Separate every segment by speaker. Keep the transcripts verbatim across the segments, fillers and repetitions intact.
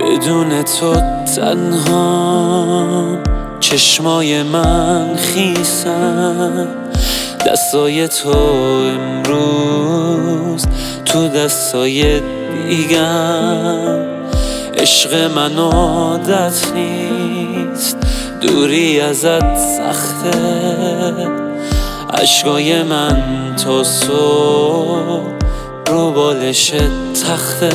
Speaker 1: بدون تو تنها، چشمای من خیسن، دستای تو امروز تو دستای دیگم. عشق من عادت نیست، دوری ازت سخته، عشقای من تا صبح رو بالش تخته.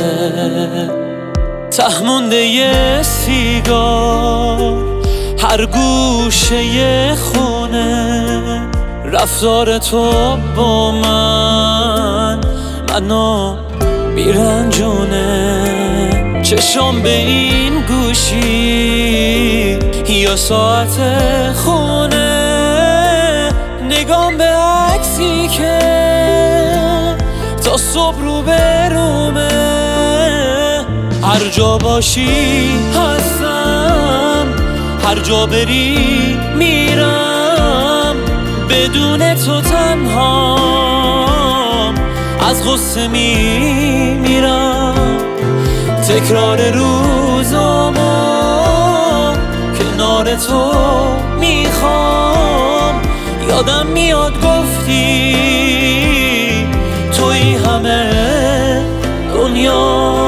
Speaker 1: ته مونده یه سیگار هر گوشه یه خونه، رفتار تو با من منو میرنجونه. چشم به این گوشی یا ساعت خونه، نگام به عکسی که تا صبح رو برومه. هر جا باشی هستم، هر جا بری میرم، بدون تو تنهام از غصه میمیرم. تکرار روزامو کنار تو میخوام، یادم میاد گفتی توی همه دنیا.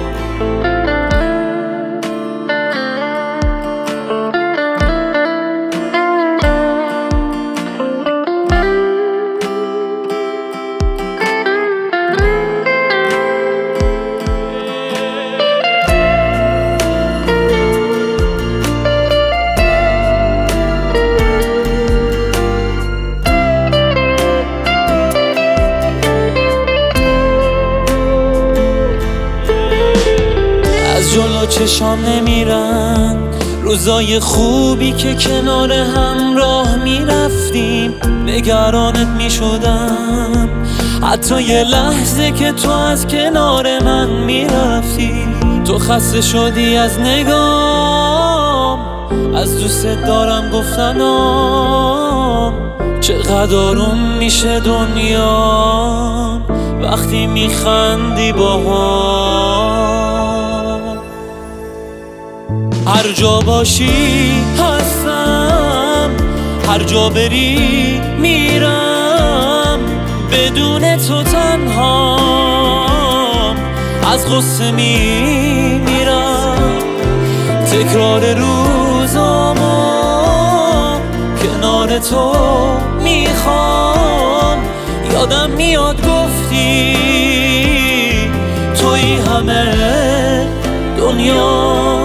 Speaker 1: جلو چشام نمیرن روزای خوبی که کنار هم راه میرفتیم، نگرانت میشدم حتی یه لحظه که تو از کنار من میرفتی. تو خسته شدی از نگام، از دوست دارم گفتنام، چقدر آروم میشه دنیا وقتی میخندی باهام. هر جا باشی هستم، هر جا بری میرم، بدون تو تنهام از غصه میمیرم. تکرار روزامو کنار تو میخوام، یادم میاد گفتی توی همه دنیا.